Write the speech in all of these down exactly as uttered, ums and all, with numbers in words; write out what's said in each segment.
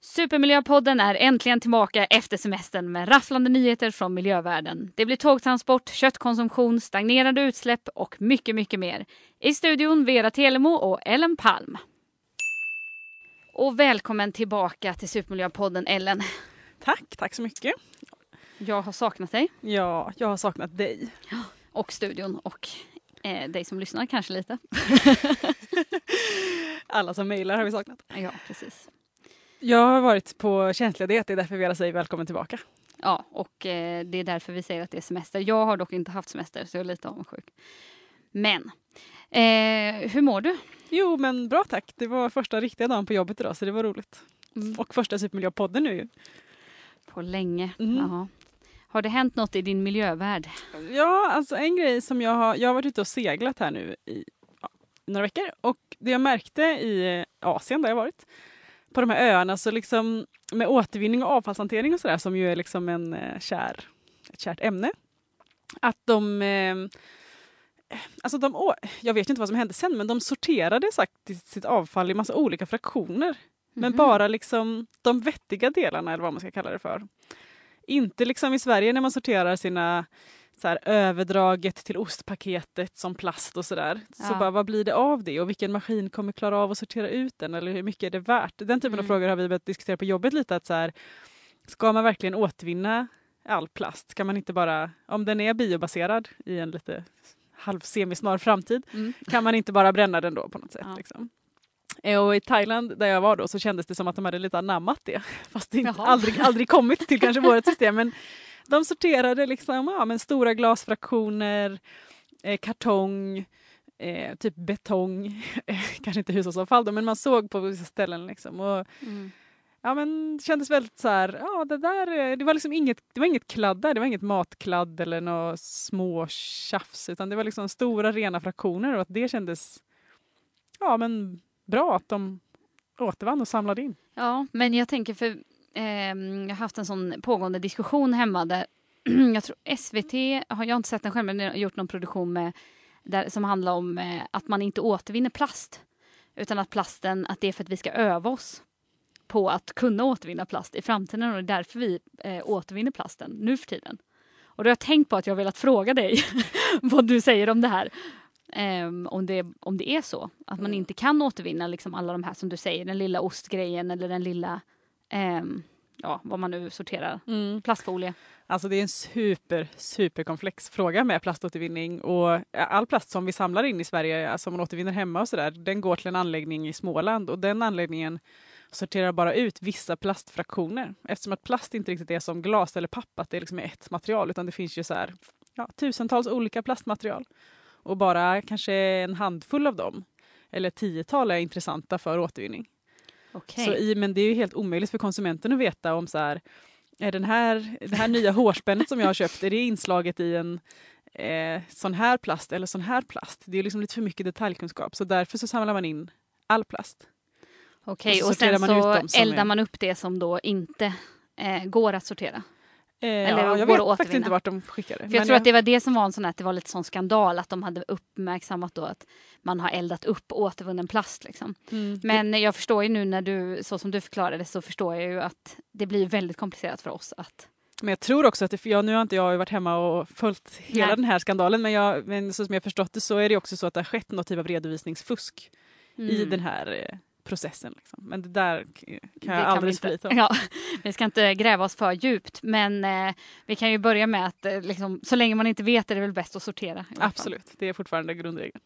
Supermiljöpodden är äntligen tillbaka efter semestern med rafflande nyheter från miljövärlden. Det blir tågtransport, köttkonsumtion, stagnerande utsläpp och mycket, mycket mer. I studion Vera Telemo och Ellen Palm. Och välkommen tillbaka till Supermiljöpodden, Ellen. Tack, tack så mycket. Jag har saknat dig. Ja, jag har saknat dig. Och studion och eh, dig som lyssnar kanske lite. Alla som mejlar har vi saknat. Ja, precis. Jag har varit på tjänstledighet, det är därför Vera säger välkommen tillbaka. Ja, och eh, det är därför vi säger att det är semester. Jag har dock inte haft semester, så jag är lite avundsjuk. Men, eh, hur mår du? Jo, men bra tack. Det var första riktiga dagen på jobbet idag, så det var roligt. Mm. Och första Supermiljöpodden nu ju. På länge. Mm. Jaha. Har det hänt något i din miljövärld? Ja, alltså en grej som jag har... Jag har varit ute och seglat här nu i ja, några veckor. Och det jag märkte i Asien där jag varit, på de här öarna, så liksom med återvinning och avfallshantering och sådär, som ju är liksom en eh, kär, ett kärt ämne. Att de... Eh, alltså de... Å, jag vet inte vad som hände sen, men de sorterade faktiskt sitt avfall i massa olika fraktioner. Men Mhm. bara liksom de vettiga delarna, eller vad man ska kalla det för. Inte liksom i Sverige när man sorterar sina så här, överdraget till ostpaketet som plast och sådär. Så Ja. bara, vad blir det av det? Och vilken maskin kommer klara av att sortera ut den? Eller hur mycket är det värt? Den typen Mm. av frågor har vi börjat diskutera på jobbet lite. Att så här, ska man verkligen återvinna all plast? Kan man inte bara, om den är biobaserad i en lite halvsemisnar framtid, Mm. kan man inte bara bränna den då på något sätt? Ja. Liksom. Och i Thailand där jag var då så kändes det som att de hade lite anammat det. Fast det inte Jaha. aldrig, aldrig kommit till kanske vårt system. Men de sorterade liksom, ja, men stora glasfraktioner, eh, kartong, eh, typ betong. Kanske inte hushållsavfall då, men man såg på vissa ställen. Liksom. Och, Mm. ja, men det kändes väldigt så här, ja det där, det var liksom inget, det var inget kladd där, det var inget matkladd eller några små tjafs. Utan det var liksom stora rena fraktioner och att det kändes, ja men... bra att de återvann och samlade in. Ja, men jag tänker för ehm, jag har haft en sån pågående diskussion hemma där jag tror S V T, har jag inte sett den själv, men jag har gjort någon produktion med, där, som handlar om eh, att man inte återvinner plast. Utan att plasten, att det är för att vi ska öva oss på att kunna återvinna plast i framtiden. Och det är därför vi eh, återvinner plasten nu för tiden. Och då har jag tänkt på att jag har velat fråga dig vad du säger om det här. Um, om, det, om det är så. Att man inte kan återvinna liksom alla de här som du säger. Den lilla ostgrejen eller den lilla, um, ja vad man nu sorterar. Mm. Plastfolie. Alltså det är en super, superkomplex fråga med plaståtervinning. Och all plast som vi samlar in i Sverige, alltså man återvinner hemma och sådär, den går till en anläggning i Småland. Och den anläggningen sorterar bara ut vissa plastfraktioner. Eftersom att plast inte riktigt är som glas eller papp, att det liksom är ett material. Utan det finns ju så här, ja, tusentals olika plastmaterial. Och bara kanske en handfull av dem, eller tiotal, är intressanta för återvinning. Okay. Så i, men det är ju helt omöjligt för konsumenten att veta om så här, är den här, det här nya hårspännet som jag har köpt, är det inslaget i en eh, sån här plast eller sån här plast? Det är liksom lite för mycket detaljkunskap, så därför så samlar man in all plast. Okej, okay, och, och så sen man så ut dem som eldar är... man upp det som då inte eh, går att sortera. Eh, Eller ja, jag går vet att faktiskt inte vart de skickade. För jag men tror jag... att det var det som var en sån här, att det var lite sån skandal att de hade uppmärksammat då att man har eldat upp återvunnen plast liksom. Mm. Men jag förstår ju nu när du, så som du förklarade, så förstår jag ju att det blir väldigt komplicerat för oss att... Men jag tror också att det, för jag, nu har inte jag varit hemma och följt hela Nej. den här skandalen, men, jag, men så som jag förstått det så är det också så att det har skett något typ av redovisningsfusk Mm. i den här eh, processen. Liksom. Men det där kan jag Det kan alldeles vi för inte, lite om. ja, vi ska inte gräva oss för djupt, men eh, vi kan ju börja med att eh, liksom, så länge man inte vet är det väl bäst att sortera. i alla fall. Absolut, det är fortfarande grundregeln.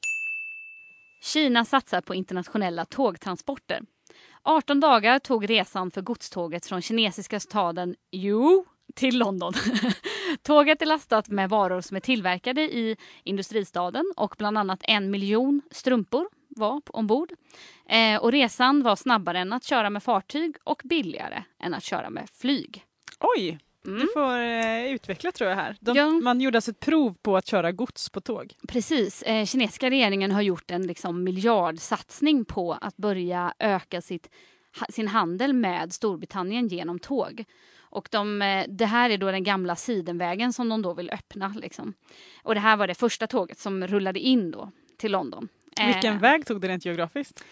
Kina satsar på internationella tågtransporter. arton dagar tog resan för godståget från kinesiska staden Yu till London. Tåget är lastat med varor som är tillverkade i industristaden och bland annat en miljon strumpor var ombord. Eh, och resan var snabbare än att köra med fartyg och billigare än att köra med flyg. Oj, Mm. du får eh, utveckla tror jag här. De, Ja. Man gjorde alltså ett prov på att köra gods på tåg. Precis. Eh, kinesiska regeringen har gjort en liksom, miljardsatsning på att börja öka sitt, ha, sin handel med Storbritannien genom tåg. Och de, eh, det här är då den gamla sidenvägen som de då vill öppna. Liksom. Och det här var det första tåget som rullade in då till London. Vilken Eh, väg tog det rent geografiskt?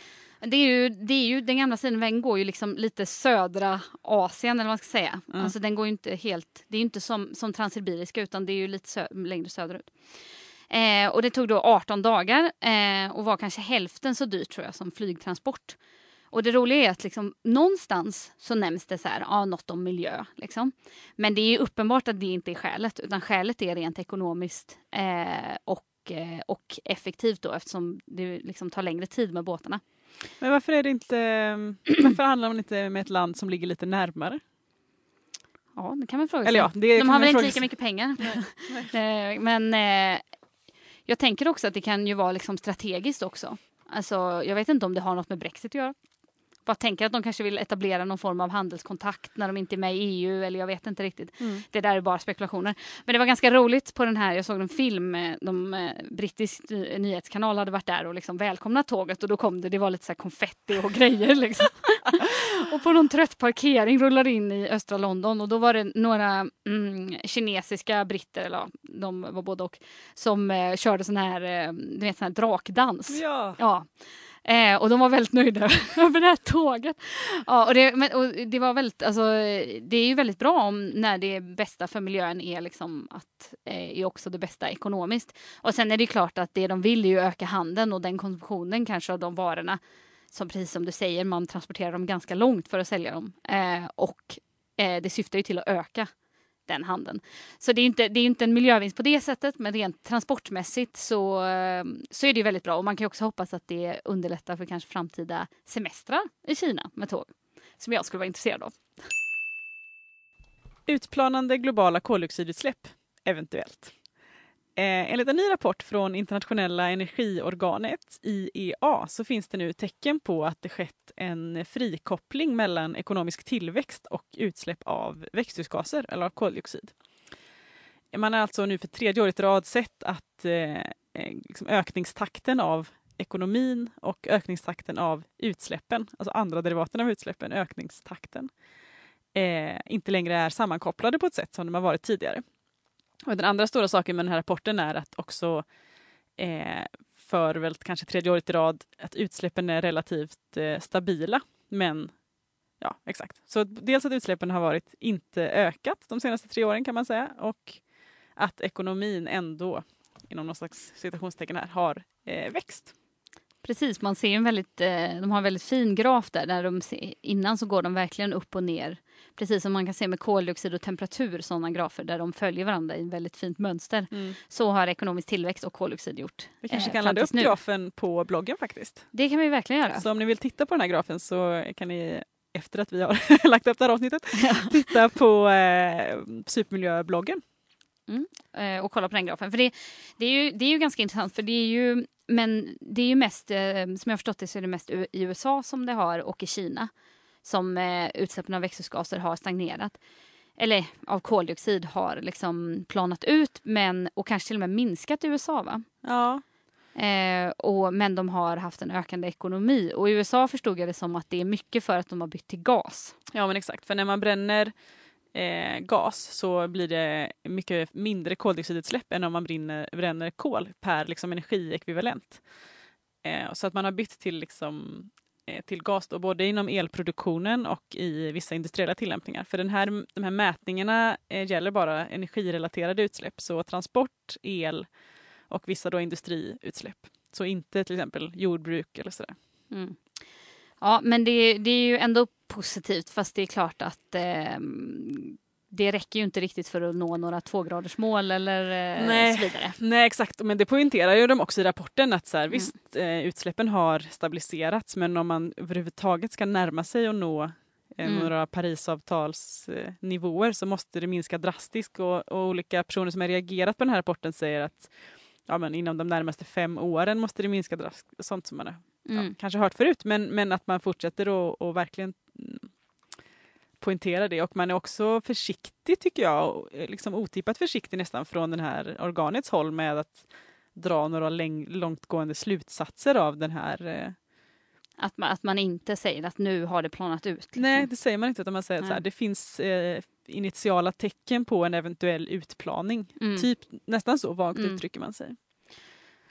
Det är ju, det är ju, den gamla Sinnevägen går ju liksom lite södra Asien eller vad man ska säga. Mm. Alltså den går ju inte helt, det är ju inte som, som Transsibiriska utan det är ju lite sö, längre söderut. Eh, och det tog då arton dagar eh, och var kanske hälften så dyrt tror jag som flygtransport. Och det roliga är att liksom, någonstans så nämns det så här, ja, något om miljö. Liksom. Men det är ju uppenbart att det inte är skälet utan skälet är rent ekonomiskt eh, och och effektivt då eftersom det liksom tar längre tid med båtarna. Men varför är det inte varför handlar man inte med ett land som ligger lite närmare? Ja, det kan man fråga sig. Eller ja, det De kan har väl inte fråga lika sig. mycket pengar. Nej. Men eh, jag tänker också att det kan ju vara liksom strategiskt också. Alltså, jag vet inte om det har något med Brexit att göra. Jag tänker att de kanske vill etablera någon form av handelskontakt när de inte är med i E U eller jag vet inte riktigt. Mm. Det där är bara spekulationer. Men det var ganska roligt på den här, jag såg en film, de eh, brittisk nyhetskanal hade varit där och liksom välkomnat tåget och då kom det, det var lite så här konfetti och grejer liksom. Och på någon trött parkering rullade in i östra London och då var det några mm, kinesiska britter, eller ja, de var både och, som eh, körde sån här, eh, du vet, sån här drakdans. Ja. Ja. Eh, och de var väldigt nöjda över det här tåget. Ja, och det, men, och det var väldigt, alltså, det är ju väldigt bra om när det bästa för miljön är liksom att eh, är också det bästa ekonomiskt. Och sen är det klart att det de vill är ju öka handeln och den konsumtionen kanske av de varorna som precis som du säger, man transporterar dem ganska långt för att sälja dem. Eh, och eh, det syftar ju till att öka den handeln. Så det är inte, det är inte en miljövinst på det sättet, men rent transportmässigt så, så är det ju väldigt bra. Och man kan ju också hoppas att det underlättar för kanske framtida semestrar i Kina med tåg, som jag skulle vara intresserad av. Utplanande globala koldioxidutsläpp, eventuellt. Eh, enligt en ny rapport från internationella energiorganet I E A så finns det nu tecken på att det skett en frikoppling mellan ekonomisk tillväxt och utsläpp av växthusgaser eller av koldioxid. Man har alltså nu för tredje året i rad sett att eh, liksom ökningstakten av ekonomin och ökningstakten av utsläppen, alltså andra derivaten av utsläppen, ökningstakten, eh, inte längre är sammankopplade på ett sätt som de har varit tidigare. Och den andra stora saken med den här rapporten är att också eh, för väl kanske tredje året i rad att utsläppen är relativt eh, stabila. Men ja, exakt. Så dels att utsläppen har varit inte ökat de senaste tre åren kan man säga och att ekonomin ändå inom någon slags citationstecken här har eh, växt. Precis, man ser en väldigt, eh, de har en väldigt fin graf där, där de ser, innan så går de verkligen upp och ner. Precis som man kan se med koldioxid och temperatur, sådana grafer där de följer varandra i ett väldigt fint mönster. Mm. Så har ekonomisk tillväxt och koldioxid gjort. Vi kanske eh, kan ladda upp nu. Grafen på bloggen faktiskt. Det kan vi verkligen göra. Så om ni vill titta på den här grafen så kan ni efter att vi har lagt upp det här avsnittet ja. titta på eh, supermiljöbloggen. Mm. Eh, och kolla på den grafen. För det, det, är ju, det är ju ganska intressant för det är ju, men det är ju mest, eh, som jag förstått det så är det mest i U S A som det har och i Kina som eh, utsläppen av växthusgaser har stagnerat. Eller av koldioxid har liksom planat ut men, och kanske till och med minskat i U S A va? Ja. Eh, och, men de har haft en ökande ekonomi och i U S A förstod jag det som att det är mycket för att de har bytt till gas. Ja men exakt, för när man bränner eh, gas så blir det mycket mindre koldioxidutsläpp än om man brinner, bränner kol per liksom, energiekvivalent. Eh, så att man har bytt till, liksom, eh, till gas då, både inom elproduktionen och i vissa industriella tillämpningar. För den här, de här mätningarna eh, gäller bara energirelaterade utsläpp, så transport, el och vissa då industriutsläpp. Så inte till exempel jordbruk eller sådär. Mm. Ja, men det, det är ju ändå positivt, fast det är klart att eh, det räcker ju inte riktigt för att nå några tvågradersmål eller eh, nej, så vidare. Nej, exakt. Men det poängterar ju de också i rapporten att så här, mm. visst, eh, utsläppen har stabiliserats, men om man överhuvudtaget ska närma sig och nå eh, mm. några Parisavtalsnivåer eh, så måste det minska drastiskt och, och olika personer som har reagerat på den här rapporten säger att ja, men inom de närmaste fem åren måste det minska drastiskt, sånt som man har mm. ja, kanske hört förut, men, men att man fortsätter och, och verkligen mm, poängtera det. Och man är också försiktig tycker jag, liksom otippat försiktig nästan från den här organets håll med att dra några läng- långtgående slutsatser av den här... Eh... Att, man, att man inte säger att nu har det planat ut. Liksom. Nej, det säger man inte, utan man säger att så här, det finns eh, initiala tecken på en eventuell utplaning. Mm. Typ nästan så vagt mm. uttrycker man sig.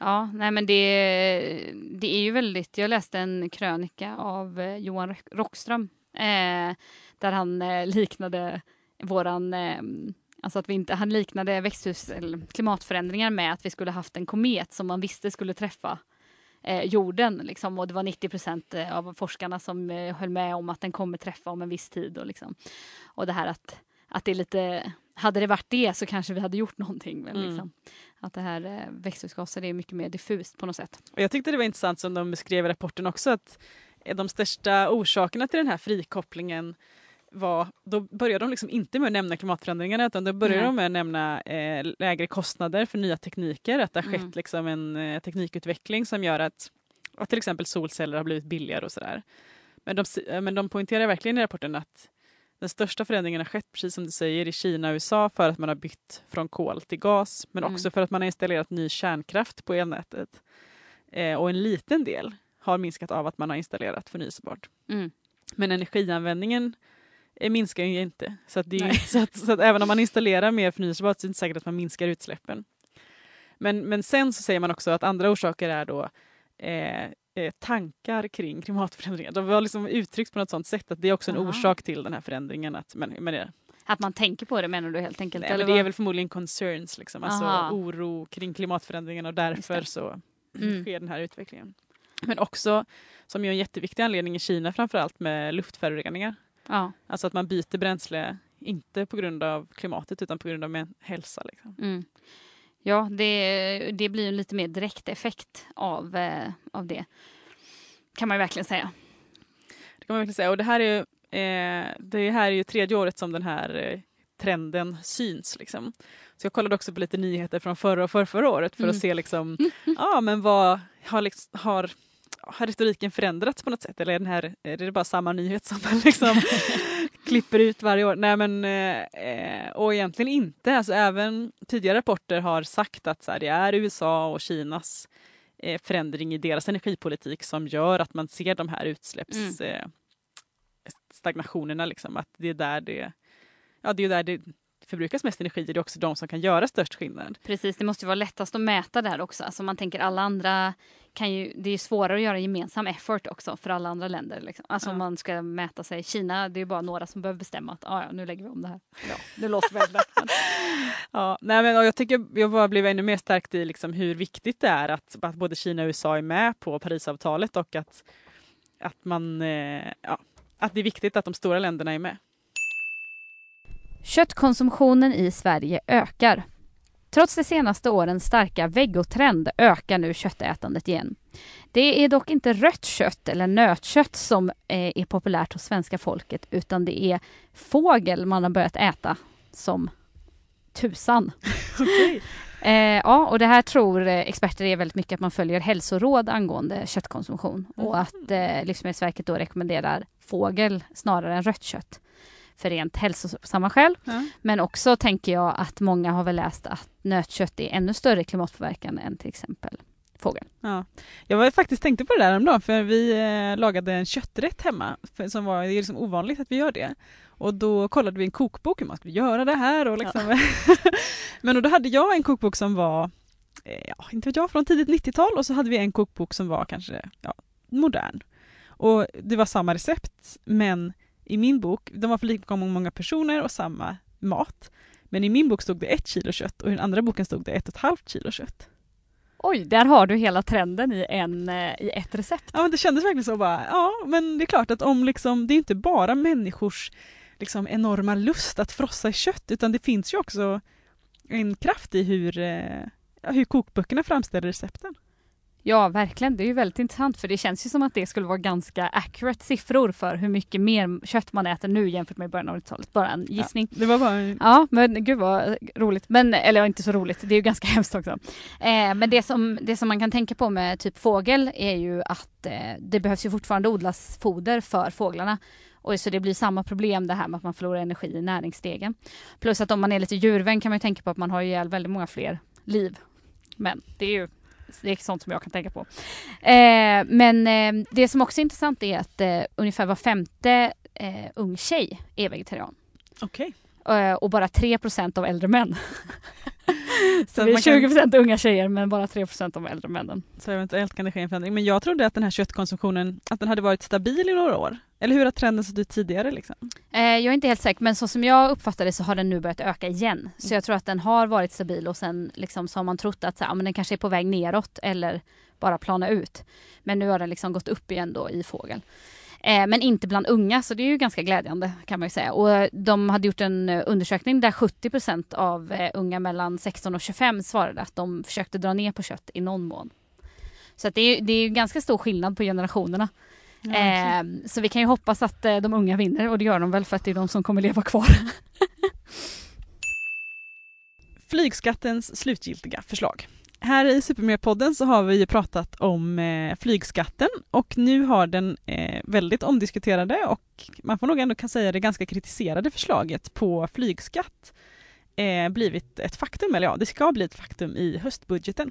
Ja, nej men det, det är ju väldigt... Jag läste en krönika av eh, Johan Rockström eh, där han eh, liknade våran... Eh, alltså att vi inte, han liknade växthus, eller klimatförändringar med att vi skulle haft en komet som man visste skulle träffa eh, jorden. Liksom, och det var nittio procent av forskarna som eh, höll med om att den kommer träffa om en viss tid. Och, liksom. och det här att, att det är lite... Hade det varit det så kanske vi hade gjort någonting. Men liksom, mm. Att det här eh, växthusgaser är mycket mer diffust på något sätt. Och jag tyckte det var intressant som de beskrev i rapporten också att de största orsakerna till den här frikopplingen var, då började de liksom inte med att nämna klimatförändringarna utan då började mm. de med att nämna eh, lägre kostnader för nya tekniker. Att det har skett mm. liksom en eh, teknikutveckling som gör att, att till exempel solceller har blivit billigare och sådär. Men de, men de poängterar verkligen i rapporten att den största förändringen har skett, precis som du säger, i Kina och U S A för att man har bytt från kol till gas. Men mm. också för att man har installerat ny kärnkraft på elnätet. Eh, och en liten del har minskat av att man har installerat förnyelsebart. Mm. Men energianvändningen eh, minskar ju inte. Så, att det är, så, att, så att även om man installerar mer förnyelsebart så är det inte säkert att man minskar utsläppen. Men, men sen så säger man också att andra orsaker är då... Eh, tankar kring klimatförändringar. De var liksom uttryckt på något sånt sätt att det är också en Aha. orsak till den här förändringen. Att, men, men det, att man tänker på det menar du helt enkelt? Nej, eller men det är väl förmodligen concerns, liksom, alltså oro kring klimatförändringen och därför så mm. sker den här utvecklingen. Men också, som är en jätteviktig anledning i Kina framförallt med luftföroreningar. Ja. Alltså att man byter bränsle inte på grund av klimatet utan på grund av en hälsa. Liksom. Mm. Ja, det, det blir en lite mer direkt effekt av, eh, av det. Kan man ju verkligen säga. Det kan man verkligen säga. Och det här är ju, eh, det här är ju tredje året som den här eh, trenden syns. Liksom. Så jag kollade också på lite nyheter från förra och förra, förra året för mm. att se liksom, ja, men vad har, liksom, har, har retoriken förändrats på något sätt? Eller är, den här, är det bara samma nyhet som man liksom klipper ut varje år? Nej, men eh, och egentligen inte. Alltså, även tidigare rapporter har sagt att så här, det är U S A och Kinas eh, förändring i deras energipolitik som gör att man ser de här utsläppsstagnationerna. Mm. Eh, liksom, att det är där det, ja, det är där det förbrukas mest energi. Det är också de som kan göra störst skillnad. Precis, det måste ju vara lättast att mäta där också. Alltså man tänker alla andra kan ju, det är svårare att göra gemensam effort också för alla andra länder. Liksom. Alltså ja. Om man ska mäta sig. Kina, det är bara några som behöver bestämma att ah, ja, nu lägger vi om det här. Ja, det låter väldigt lätt. Ja, nej, men jag tycker jag bara blev ännu mer stärkt i liksom hur viktigt det är att, att både Kina och U S A är med på Parisavtalet och att, att, man, eh, ja, att det är viktigt att de stora länderna är med. Köttkonsumtionen i Sverige ökar. Trots de senaste årens starka vegotrend ökar nu köttätandet igen. Det är dock inte rött kött eller nötkött som är populärt hos svenska folket utan det är fågel man har börjat äta som tusan. Okay. eh, ja, och det här tror experter är väldigt mycket att man följer hälsoråd angående köttkonsumtion mm. och att eh, Livsmedelsverket då rekommenderar fågel snarare än rött kött. För rent hälsosamma skäl. Mm. Men också tänker jag att många har väl läst att nötkött är ännu större klimatpåverkan än till exempel fågel. Ja. Jag var faktiskt tänkte på det där om dagen för vi eh, lagade en kötträtt hemma för, som var, det är liksom ovanligt att vi gör det. Och då kollade vi en kokbok om att vi göra det här. Och liksom, ja. Men och då hade jag en kokbok som var eh, ja, inte vet jag, från tidigt nittiotal och så hade vi en kokbok som var kanske ja, modern. Och det var samma recept men i min bok, de var för lika många personer och samma mat. Men i min bok stod det ett kilo kött och i den andra boken stod det ett och ett halvt kilo kött. Oj, där har du hela trenden i, en, i ett recept. Ja, men det kändes verkligen så bara, ja, men det är klart att om liksom, det är inte bara människors liksom enorma lust att frossa i kött utan det finns ju också en kraft i hur, hur kokböckerna framställer recepten. Ja, verkligen. Det är ju väldigt intressant för det känns ju som att det skulle vara ganska accurate siffror för hur mycket mer kött man äter nu jämfört med början av nittiotalet. Bara en gissning. Ja, det var bara en... Ja, men gud vad roligt. Men, eller inte så roligt, det är ju ganska hemskt också. Eh, men det som, det som man kan tänka på med typ fågel är ju att eh, det behövs ju fortfarande odlas foder för fåglarna. Och så det blir samma problem det här med att man förlorar energi i näringsstegen. Plus att om man är lite djurvän kan man ju tänka på att man har ihjäl väldigt många fler liv. Men det är ju det är sånt som jag kan tänka på. Eh, men eh, det som också är intressant är att eh, ungefär var femte eh, ung tjej är vegetarian. Okej. Okay. Eh, och bara tre procent av äldre män. Så, så vi är tjugo procent kan... unga tjejer men bara tre procent av äldre männen. Så eventuellt kan det ske en förändring. Men jag trodde att den här köttkonsumtionen att den hade varit stabil i några år. Eller hur har trenden sett ut tidigare? Liksom? Eh, jag är inte helt säker, men så som jag uppfattar det så har den nu börjat öka igen. Så jag tror att den har varit stabil och sen liksom, så har man trott att så, ja, men den kanske är på väg neråt eller bara plana ut. Men nu har den liksom gått upp igen då i fågel. Eh, men inte bland unga, så det är ju ganska glädjande kan man ju säga. Och de hade gjort en undersökning där sjuttio procent av eh, unga mellan sexton och tjugofem svarade att de försökte dra ner på kött i någon mån. Så att det är, det är ju ganska stor skillnad på generationerna. Ja, eh, så vi kan ju hoppas att eh, de unga vinner, och det gör de väl för att det är de som kommer leva kvar. Flygskattens slutgiltiga förslag. Här i Supermiljöpodden så har vi ju pratat om eh, flygskatten, och nu har den eh, väldigt omdiskuterade och man får nog ändå kan säga det ganska kritiserade förslaget på flygskatt eh, blivit ett faktum, eller ja, det ska bli ett faktum i höstbudgeten.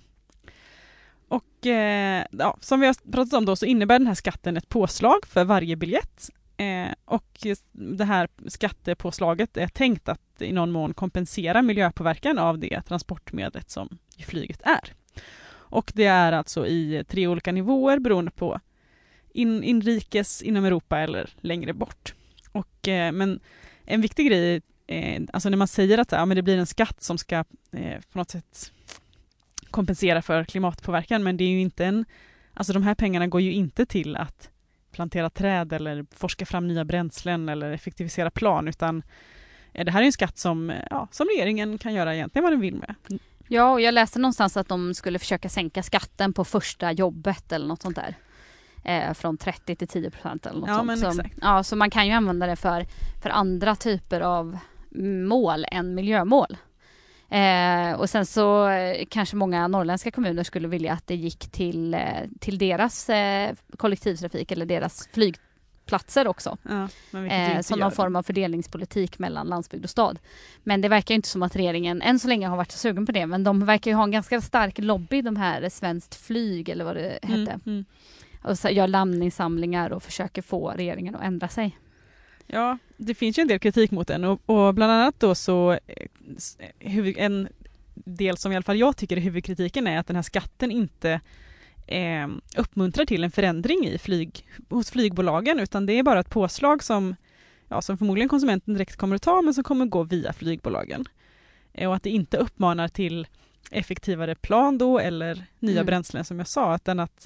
Och eh, ja, som vi har pratat om då så innebär den här skatten ett påslag för varje biljett. Eh, och det här skattepåslaget är tänkt att i någon mån kompensera miljöpåverkan av det transportmedlet som flyget är. Och det är alltså i tre olika nivåer beroende på in, inrikes, inom Europa eller längre bort. Och, eh, men en viktig grej, eh, alltså när man säger att ja, men det blir en skatt som ska eh, på något sätt kompensera för klimatpåverkan, men det är ju inte en, alltså de här pengarna går ju inte till att plantera träd eller forska fram nya bränslen eller effektivisera plan, utan det här är en skatt som, ja, som regeringen kan göra egentligen vad den vill med. Ja, och jag läste någonstans att de skulle försöka sänka skatten på första jobbet eller något sånt där. Eh, från trettio till tio procent eller något ja, sånt. Men så, exakt. Ja, så man kan ju använda det för, för andra typer av mål än miljömål. Eh, och sen så eh, kanske många norrländska kommuner skulle vilja att det gick till, eh, till deras eh, kollektivtrafik eller deras flygplatser också. Ja, eh, som någon form av fördelningspolitik mellan landsbygd och stad. Men det verkar inte som att regeringen än så länge har varit så sugen på det. Men de verkar ju ha en ganska stark lobby, de här Svenskt flyg eller vad det hette. Mm, mm. Och så gör namninsamlingar och försöker få regeringen att ändra sig. Ja, det finns ju en del kritik mot den, och, och bland annat då så huvud, en del som i alla fall jag tycker är huvudkritiken är att den här skatten inte eh, uppmuntrar till en förändring i flyg, hos flygbolagen, utan det är bara ett påslag som, ja, som förmodligen konsumenten direkt kommer att ta, men som kommer att gå via flygbolagen. Eh, och att det inte uppmanar till effektivare plan då eller nya mm. bränslen som jag sa, utan att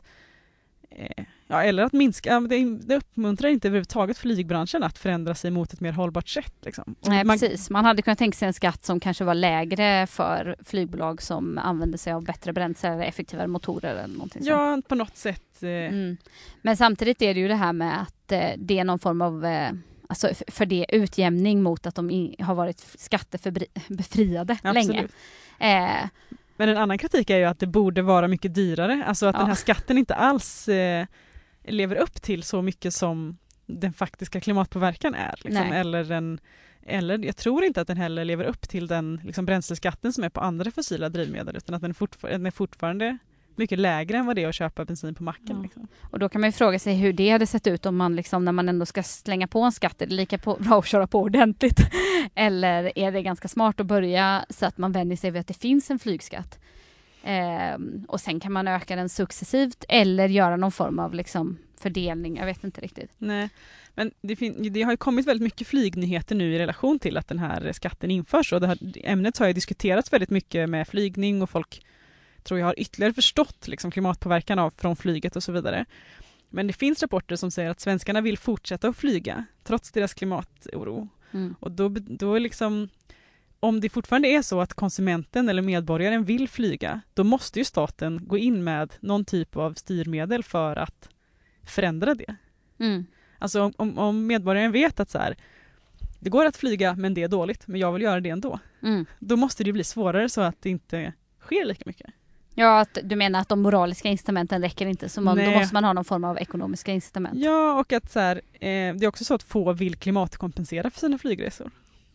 ja, eller att minska, det, det uppmuntrar inte överhuvudtaget flygbranschen att förändra sig mot ett mer hållbart sätt. Liksom. Nej, man, precis. Man hade kunnat tänka sig en skatt som kanske var lägre för flygbolag som använder sig av bättre bränsle eller effektivare motorer eller någonting sånt. Ja, på något sätt. Eh. Mm. Men samtidigt är det ju det här med att eh, det är någon form av eh, alltså för det utjämning mot att de i, har varit skattebefriade länge. Eh, Men en annan kritik är ju att det borde vara mycket dyrare. Alltså att ja. den här skatten inte alls eh, lever upp till så mycket som den faktiska klimatpåverkan är. Liksom. Eller, en, eller jag tror inte att den heller lever upp till den liksom, bränsleskatten som är på andra fossila drivmedel. Utan att den, fortfar- den är fortfarande mycket lägre än vad det är att köpa bensin på macken. Ja. Liksom. Och då kan man ju fråga sig hur det hade sett ut om man liksom, när man ändå ska slänga på en skatt, är det lika på, bra att köra på ordentligt? Eller är det ganska smart att börja så att man vänjer sig vid att det finns en flygskatt? Eh, och sen kan man öka den successivt eller göra någon form av liksom, fördelning. Jag vet inte riktigt. Nej, men det, fin- det har ju kommit väldigt mycket flygnyheter nu i relation till att den här skatten införs. Och det här ämnet har ju diskuterats väldigt mycket med flygning, och folk tror jag har ytterligare förstått liksom, klimatpåverkan av från flyget och så vidare. Men det finns rapporter som säger att svenskarna vill fortsätta att flyga trots deras klimatoro. Mm. Och då, då är liksom, om det fortfarande är så att konsumenten eller medborgaren vill flyga, då måste ju staten gå in med någon typ av styrmedel för att förändra det. Mm. Alltså om, om medborgaren vet att så här, det går att flyga men det är dåligt, men jag vill göra det ändå. Mm. Då måste det bli svårare så att det inte sker lika mycket. Ja, att du menar att de moraliska incitamenten räcker inte, så man, då måste man ha någon form av ekonomiska incitament. Ja, och att så här, eh, det är också så att få vill klimatkompensera för sina flygresor.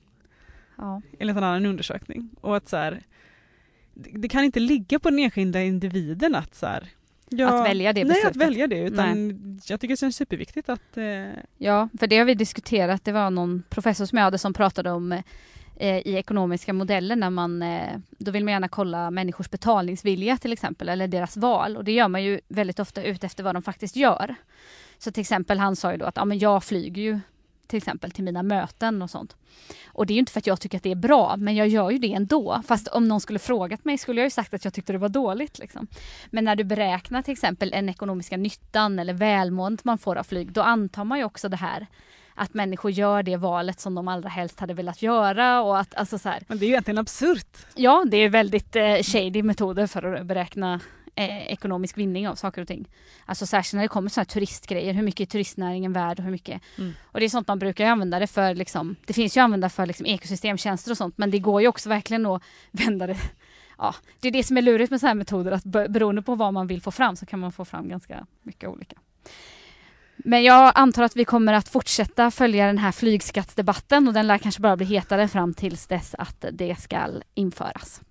Ja. Enligt en annan undersökning. Och att så här, det, det kan inte ligga på den enskilda individen att så här, ja, att välja det beslutet. Nej, att välja det, utan nej. Jag tycker det är superviktigt att... Eh... Ja, för det har vi diskuterat. Det var någon professor som jag hade som pratade om eh, i ekonomiska modeller när man, eh, då vill man gärna kolla människors betalningsvilja till exempel, eller deras val. Och det gör man ju väldigt ofta ut efter vad de faktiskt gör. Så till exempel han sa ju då att ja, men jag flyger ju till exempel till mina möten och sånt. Och det är ju inte för att jag tycker att det är bra, men jag gör ju det ändå. Fast om någon skulle frågat mig skulle jag ju sagt att jag tyckte det var dåligt. Liksom. Men när du beräknar till exempel en ekonomiska nyttan eller välmåendet man får av flyg, då antar man ju också det här att människor gör det valet som de allra helst hade velat göra. Och att, alltså så här, men det är ju egentligen absurt. Ja, det är väldigt eh, shady metoder för att beräkna eh, ekonomisk vinning av saker och ting. Alltså särskilt när det kommer sådana här turistgrejer. Hur mycket är turistnäringen värd och hur mycket... Mm. Och det är sånt man brukar använda det för. Liksom, det finns ju använda för liksom, ekosystemtjänster och sånt. Men det går ju också verkligen att vända det. Ja, det är det som är lurigt med sådana här metoder. Att beroende på vad man vill få fram så kan man få fram ganska mycket olika. Men jag antar att vi kommer att fortsätta följa den här flygskattsdebatten. Och den lär kanske bara bli hetare fram tills dess att det ska införas.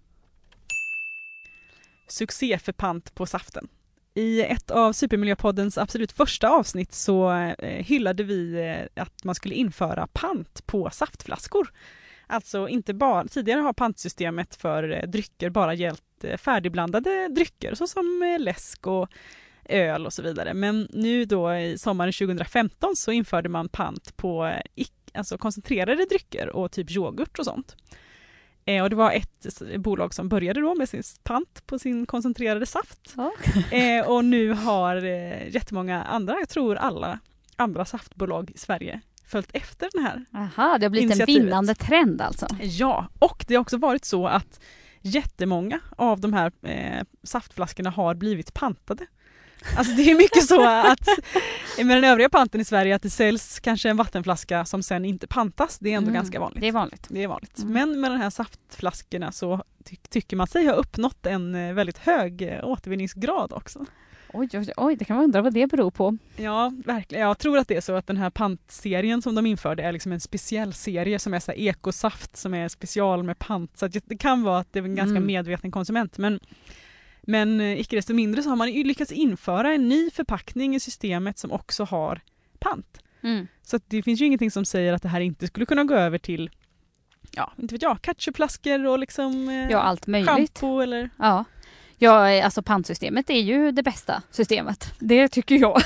Succé för pant på saften. I ett av Supermiljöpoddens absolut första avsnitt så eh, hyllade vi eh, att man skulle införa pant på saftflaskor. Alltså inte bara, tidigare har pantsystemet för eh, drycker bara gällt eh, färdigblandade drycker såsom eh, läsk och öl och så vidare. Men nu då i sommaren tjugohundrafemton så införde man pant på eh, ic- alltså koncentrerade drycker och typ yoghurt och sånt. Eh, och det var ett bolag som började då med sin pant på sin koncentrerade saft. Ja. Eh, och nu har eh, jättemånga andra, jag tror alla andra saftbolag i Sverige följt efter den här. Aha, det har blivit en vinnande trend alltså. Ja, och det har också varit så att jättemånga av de här eh, saftflaskorna har blivit pantade. Alltså det är mycket så att med den övriga panten i Sverige att det säljs kanske en vattenflaska som sen inte pantas. Det är ändå mm, ganska vanligt. Det är vanligt. Det är vanligt. Mm. Men med de här saftflaskorna så ty- tycker man sig ha uppnått en väldigt hög eh, återvinningsgrad också. Oj, oj, oj, det kan man undra vad det beror på. Ja, verkligen. Jag tror att det är så att den här pantserien som de införde är liksom en speciell serie som är så här ekosaft som är special med pant. Så att det kan vara att det är en ganska mm. medveten konsument. Men Men icke desto mindre så har man ju lyckats införa en ny förpackning i systemet som också har pant. Mm. Så att det finns ju ingenting som säger att det här inte skulle kunna gå över till, ja, inte vet jag, ketchupflaskor och liksom eh, ja, allt möjligt. Shampoo eller... Ja. Ja, alltså pantsystemet är ju det bästa systemet. Det tycker jag.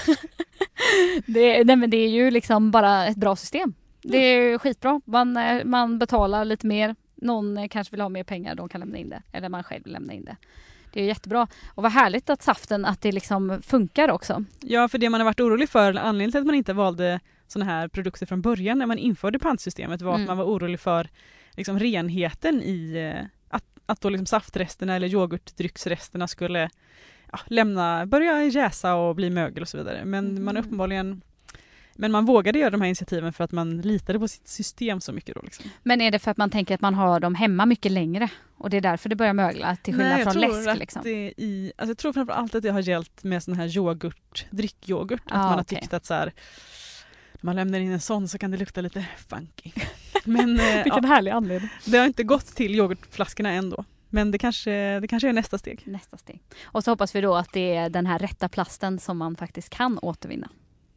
det, nej, men det är ju liksom bara ett bra system. Det är skitbra. Man, man betalar lite mer. Någon kanske vill ha mer pengar, de kan lämna in det. Eller man själv vill lämna in det. Det är jättebra. Och vad härligt att saften, att det liksom funkar också. Ja, för det man har varit orolig för, anledningen till att man inte valde såna här produkter från början när man införde pantsystemet var mm. att man var orolig för liksom renheten i att, att då liksom saftresterna eller yoghurtdrycksresterna skulle ja, lämna, börja jäsa och bli mögel och så vidare. Men mm. man uppenbarligen Men man vågade göra de här initiativen för att man litade på sitt system så mycket då. Liksom. Men är det för att man tänker att man har dem hemma mycket längre? Och det är därför det börjar mögla till skillnad Nej, från läsk? Att liksom. det i, alltså jag tror framförallt att det har gällt med sån här yoghurt, drickyoghurt. Ah, att man har okay. tyckt att så här, när man lämnar in en sån så kan det lukta lite funky. Men, Vilken ja, härlig anledning. Det har inte gått till yoghurtflaskorna ändå. Men det kanske, det kanske är nästa steg. Nästa steg. Och så hoppas vi då att det är den här rätta plasten som man faktiskt kan återvinna.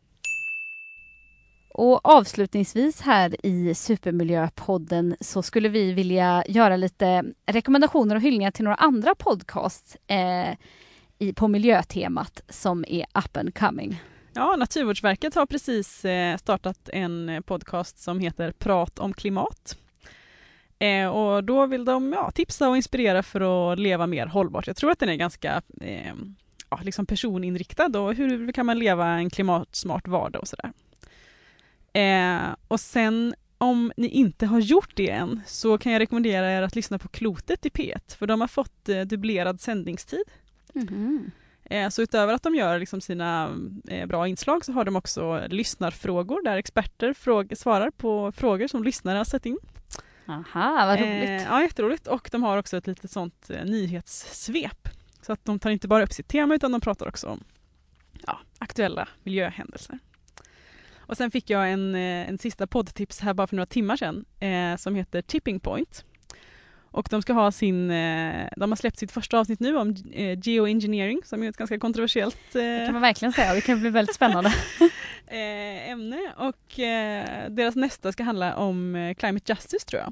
Och avslutningsvis här i Supermiljöpodden så skulle vi vilja göra lite rekommendationer och hyllningar till några andra podcasts eh, i, på miljötemat som är up and coming. Ja, Naturvårdsverket har precis eh, startat en podcast som heter Prat om klimat. Eh, och då vill de ja, tipsa och inspirera för att leva mer hållbart. Jag tror att den är ganska eh, ja, liksom personinriktad och hur kan man leva en klimatsmart vardag och sådär. Eh, och sen om ni inte har gjort det än så kan jag rekommendera er att lyssna på Klotet i P ett för de har fått eh, dubblerad sändningstid. Mm-hmm. Eh, så utöver att de gör liksom sina eh, bra inslag så har de också lyssnarfrågor där experter fråga, svarar på frågor som lyssnare har sett in. Aha, vad roligt. Eh, ja, jätteroligt. Och de har också ett litet sånt eh, nyhetssvep. Så att de tar inte bara upp sitt tema utan de pratar också om ja, aktuella miljöhändelser. Och sen fick jag en, en sista poddtips här bara för några timmar sedan eh, som heter Tipping Point. Och de ska ha sin, eh, de har släppt sitt första avsnitt nu om eh, geoengineering som är ett ganska kontroversiellt eh, det kan man verkligen säga, det kan bli väldigt spännande eh, ämne. Och eh, deras nästa ska handla om eh, climate justice tror jag.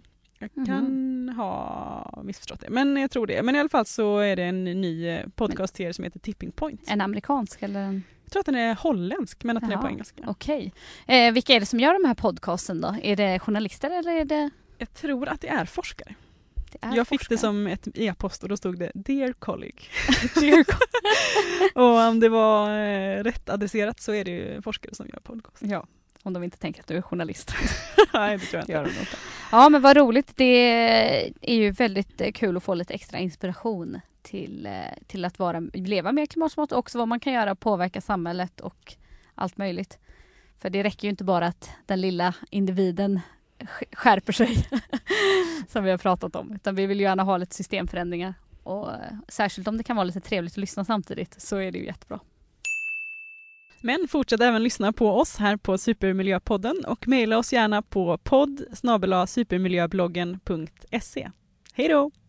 Jag kan mm. ha missförstått det, men jag tror det. Men i alla fall så är det en ny podcast till er som heter Tipping Point. En amerikansk eller en... Jag tror att den är holländsk, men att Jaha, den är på engelska. Okej. Eh, vilka är det som gör de här podcasten då? Är det journalister eller är det... Jag tror att det är forskare. Det är jag forskare. fick det som ett e-post och då stod det Dear colleague. Dear colleague. Och om det var eh, rätt adresserat så är det ju forskare som gör podcast. Ja, om de inte tänker att du är journalist. Nej, det tror jag inte. inte. Ja, men vad roligt. Det är ju väldigt kul att få lite extra inspiration till, till att vara, leva mer klimatsmart och också vad man kan göra, påverka samhället och allt möjligt. För det räcker ju inte bara att den lilla individen skärper sig som vi har pratat om, utan vi vill ju gärna ha lite systemförändringar och särskilt om det kan vara lite trevligt att lyssna samtidigt så är det ju jättebra. Men fortsätt även lyssna på oss här på Supermiljöpodden och mejla oss gärna på podd snabel-a supermiljöbloggen punkt se. Hej då!